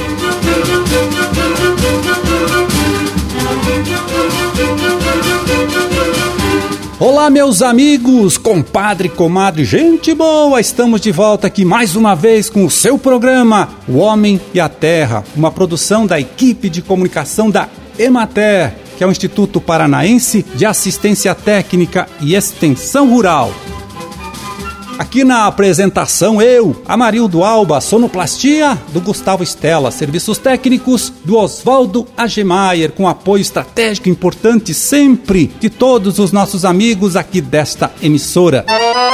Olá, meus amigos, compadre, comadre, gente boa! Estamos de volta aqui mais uma vez com o seu programa O Homem e a Terra, uma produção da equipe de comunicação da Emater, que é o Instituto Paranaense de Assistência Técnica e Extensão Rural. Aqui na apresentação, eu, Amarildo Alba, sonoplastia do Gustavo Stella, serviços técnicos do Oswaldo Agemaier, com apoio estratégico importante sempre de todos os nossos amigos aqui desta emissora.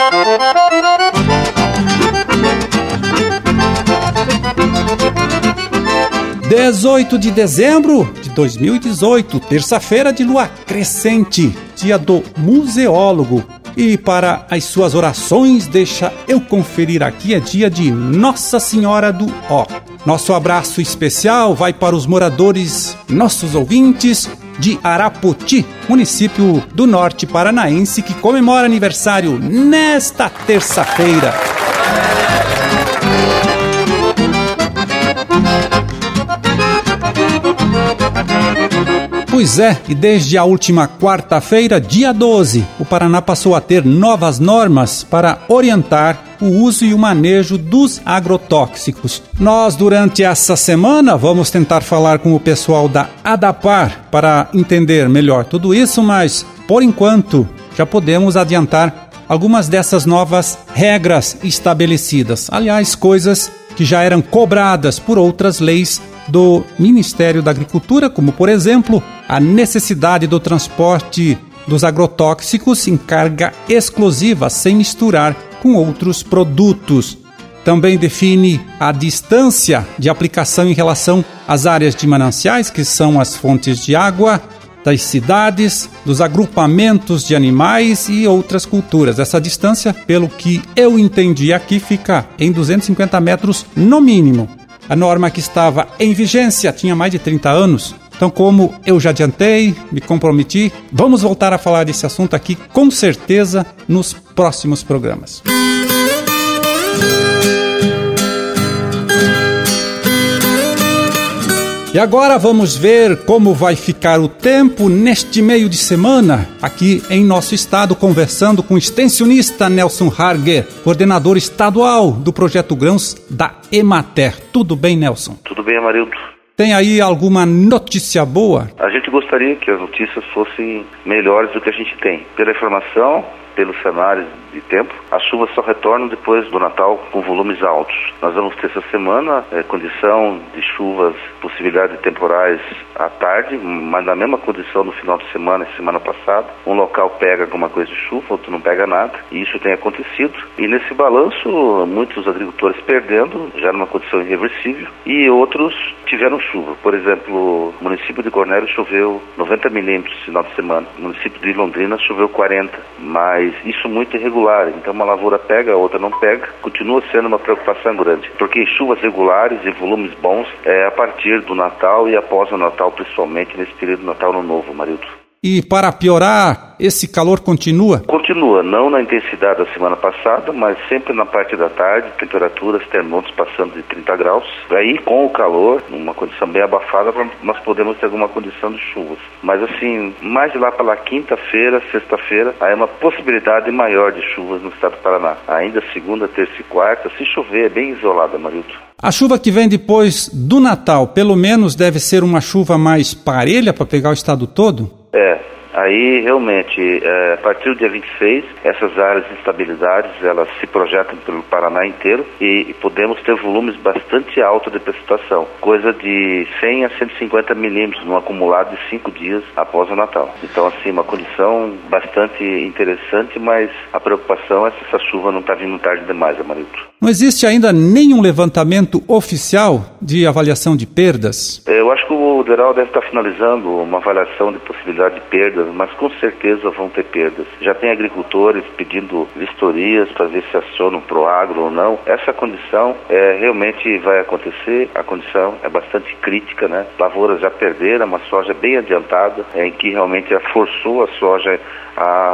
– 18 de dezembro de 2018, terça-feira de lua crescente, dia do museólogo. E para as suas orações, deixa eu conferir aqui, é dia de Nossa Senhora do Ó. Nosso abraço especial vai para os moradores, nossos ouvintes de Arapoti, município do norte paranaense, que comemora aniversário nesta terça-feira. Pois é, e desde a última quarta-feira, dia 12, o Paraná passou a ter novas normas para orientar o uso e o manejo dos agrotóxicos. Nós, durante essa semana, vamos tentar falar com o pessoal da ADAPAR para entender melhor tudo isso, mas, por enquanto, já podemos adiantar algumas dessas novas regras estabelecidas. Aliás, coisas que já eram cobradas por outras leis do Ministério da Agricultura, como, por exemplo, a necessidade do transporte dos agrotóxicos em carga exclusiva, sem misturar com outros produtos. Também define a distância de aplicação em relação às áreas de mananciais, que são as fontes de água, das cidades, dos agrupamentos de animais e outras culturas. Essa distância, pelo que eu entendi aqui, fica em 250 metros no mínimo. A norma que estava em vigência tinha mais de 30 anos. Então, como eu já adiantei, me comprometi, vamos voltar a falar desse assunto aqui, com certeza, nos próximos programas. E agora vamos ver como vai ficar o tempo neste meio de semana, aqui em nosso estado, conversando com o extensionista Nelson Harger, coordenador estadual do Projeto Grãos da Emater. Tudo bem, Nelson? Tudo bem, Amarildo. Tem aí alguma notícia boa? A gente gostaria que as notícias fossem melhores do que a gente tem. Pela informação, pelos cenários de tempo, as chuvas só retornam depois do Natal com volumes altos. Nós vamos ter essa semana condição de chuvas, possibilidade de temporais à tarde, mas na mesma condição no final de semana e semana passada. Um local pega alguma coisa de chuva, outro não pega nada, e isso tem acontecido. E nesse balanço, muitos agricultores perdendo, já numa condição irreversível, e outros tiveram chuva. Por exemplo, o município de Cornélio choveu 90 milímetros no final de semana. O município de Londrina choveu 40, mas isso muito irregular. Então uma lavoura pega, a outra não pega. Continua sendo uma preocupação grande, porque chuvas regulares e volumes bons a partir do Natal e após o Natal, principalmente nesse período do Natal no Novo, Marildo. E para piorar, esse calor continua? Continua, não na intensidade da semana passada, mas sempre na parte da tarde, temperaturas, termômetros passando de 30 graus. Aí, com o calor, numa condição bem abafada, nós podemos ter alguma condição de chuvas. Mas assim, mais de lá para quinta-feira, sexta-feira, aí é uma possibilidade maior de chuvas no estado do Paraná. Ainda segunda, terça e quarta, se chover, é bem isolada, Marildo. A chuva que vem depois do Natal, pelo menos deve ser uma chuva mais parelha para pegar o estado todo? Aí realmente, a partir do dia 26, essas áreas de instabilidades, elas se projetam pelo Paraná inteiro e podemos ter volumes bastante altos de precipitação, coisa de 100 a 150 milímetros no acumulado de 5 dias após o Natal. Então, assim, uma condição bastante interessante, mas a preocupação é se essa chuva não está vindo tarde demais, Amarildo. Não existe ainda nenhum levantamento oficial de avaliação de perdas? Eu acho que o DERAL deve estar finalizando uma avaliação de possibilidade de perdas, mas com certeza vão ter perdas. Já tem agricultores pedindo vistorias para ver se acionam pro agro ou não. Essa condição realmente vai acontecer, a condição é bastante crítica, né? Lavouras já perderam, uma soja bem adiantada, em que realmente forçou a soja a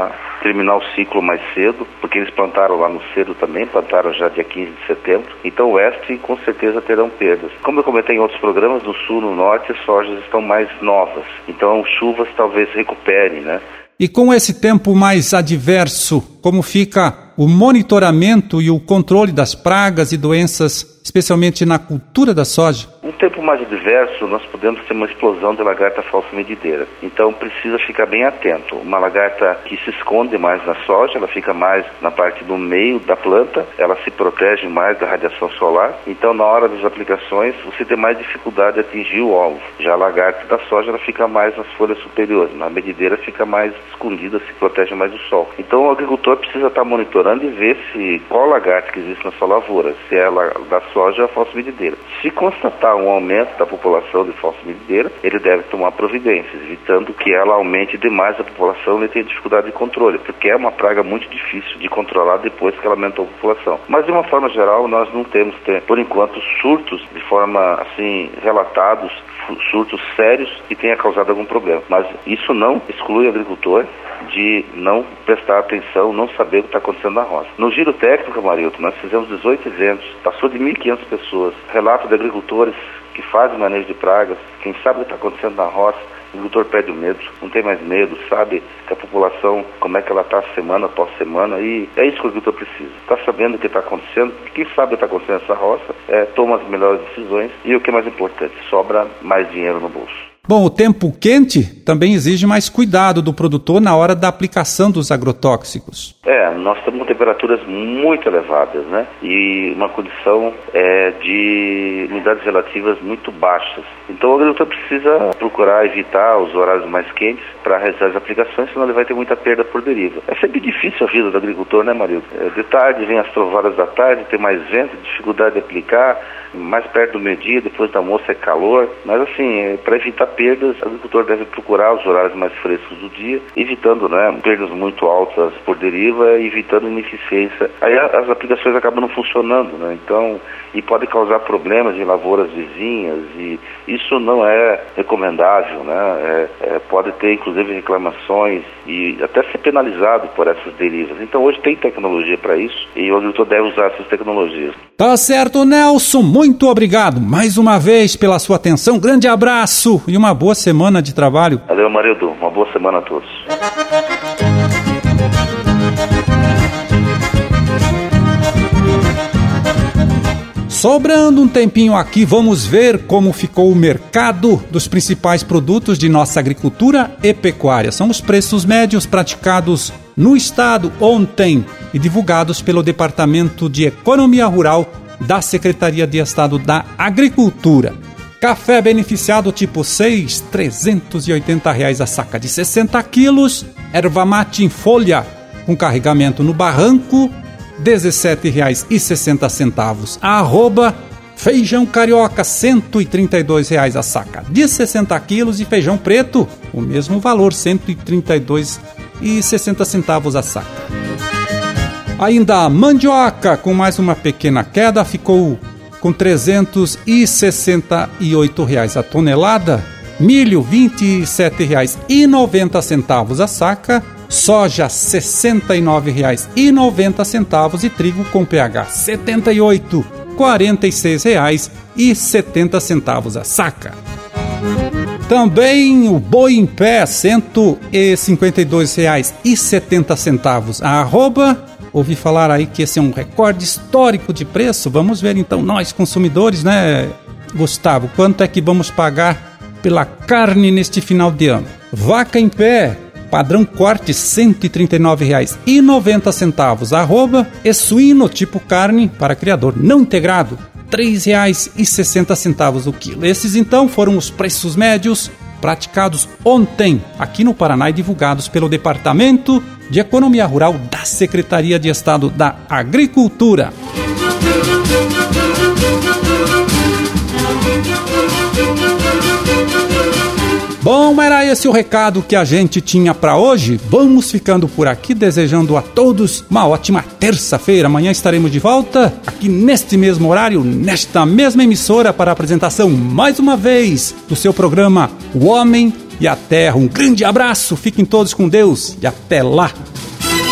terminar o ciclo mais cedo, porque eles plantaram lá no cedo também, plantaram já dia 15 de setembro. Então o oeste com certeza terão perdas. Como eu comentei em outros programas, no sul, no norte, as sojas estão mais novas. Então chuvas talvez recuperem, né? E com esse tempo mais adverso, como fica o monitoramento e o controle das pragas e doenças, especialmente na cultura da soja? Um tempo mais adverso, nós podemos ter uma explosão de lagarta falsa medideira. Então precisa ficar bem atento. Uma lagarta que se esconde mais na soja, ela fica mais na parte do meio da planta, ela se protege mais da radiação solar. Então na hora das aplicações você tem mais dificuldade de atingir o alvo. Já a lagarta da soja, ela fica mais nas folhas superiores. Na medideira fica mais escondida, se protege mais do sol. Então o agricultor precisa estar monitorando e ver se qual lagarta que existe na sua lavoura, se é da soja ou a falsa medideira. Se constatar um aumento da população de falsa medideira, ele deve tomar providências, evitando que ela aumente demais a população e ele tenha dificuldade de controle, porque é uma praga muito difícil de controlar depois que ela aumentou a população. Mas de uma forma geral, nós não temos, por enquanto, surtos de forma assim, relatados, surtos sérios que tenha causado algum problema. Mas isso não exclui o agricultor de não prestar atenção, não saber o que está acontecendo na roça. No giro técnico, Amarildo, nós fizemos 18 eventos, passou de 1.500 pessoas, relatos de agricultores que fazem manejo de pragas, quem sabe o que está acontecendo na roça. O agricultor perde o medo, não tem mais medo, sabe que a população, como é que ela está semana após semana, e é isso que o agricultor precisa. Está sabendo o que está acontecendo, quem sabe o que está acontecendo nessa roça, toma as melhores decisões e o que é mais importante, sobra mais dinheiro no bolso. Bom, o tempo quente também exige mais cuidado do produtor na hora da aplicação dos agrotóxicos. Nós estamos com temperaturas muito elevadas, né? E uma condição de umidades relativas muito baixas. Então o agricultor precisa procurar evitar os horários mais quentes para realizar as aplicações, senão ele vai ter muita perda por deriva. É sempre difícil a vida do agricultor, né, Marildo? De tarde vem as trovadas da tarde, tem mais vento, dificuldade de aplicar, mais perto do meio-dia, depois do almoço é calor. Mas assim, para evitar perdas, o agricultor deve procurar os horários mais frescos do dia, evitando, né, perdas muito altas por deriva, evitando ineficiência. Aí as aplicações acabam não funcionando, né? Então, e pode causar problemas em lavouras vizinhas, e isso não é recomendável, né? Pode ter inclusive reclamações e até ser penalizado por essas derivas. Então hoje tem tecnologia para isso e o agricultor deve usar essas tecnologias. Tá certo, Nelson, muito obrigado mais uma vez pela sua atenção, grande abraço e uma boa semana de trabalho. Valeu, Marildo, uma boa semana a todos. Sobrando um tempinho aqui, vamos ver como ficou o mercado dos principais produtos de nossa agricultura e pecuária. São os preços médios praticados no estado ontem e divulgados pelo Departamento de Economia Rural da Secretaria de Estado da Agricultura. Café beneficiado tipo 6, R$ 380 a saca de 60 quilos. Erva mate em folha com carregamento no barranco, R$ 17,60. Arroba feijão carioca, R$ 132 a saca de 60 quilos. E feijão preto, o mesmo valor, R$ 132,60 a saca. Ainda a mandioca, com mais uma pequena queda, ficou com R$ 368 a tonelada. Milho, R$ 27,90 a saca. Soja, R$ 69,90 e trigo com pH 78, R$ 46,70 a saca. Também o boi em pé, R$ 152,70 a arroba. Ouvi falar aí que esse é um recorde histórico de preço. Vamos ver então, nós consumidores, né, Gustavo, quanto é que vamos pagar pela carne neste final de ano? Vaca em pé, padrão corte, R$ 139,90 arroba. E suíno tipo carne para criador não integrado, R$ 3,60 o quilo. Esses então foram os preços médios praticados ontem aqui no Paraná e divulgados pelo Departamento de Economia Rural da Secretaria de Estado da Agricultura. Bom, era esse o recado que a gente tinha para hoje. Vamos ficando por aqui, desejando a todos uma ótima terça-feira. Amanhã estaremos de volta aqui neste mesmo horário, nesta mesma emissora, para a apresentação mais uma vez do seu programa O Homem e a Terra. Um grande abraço, fiquem todos com Deus e até lá.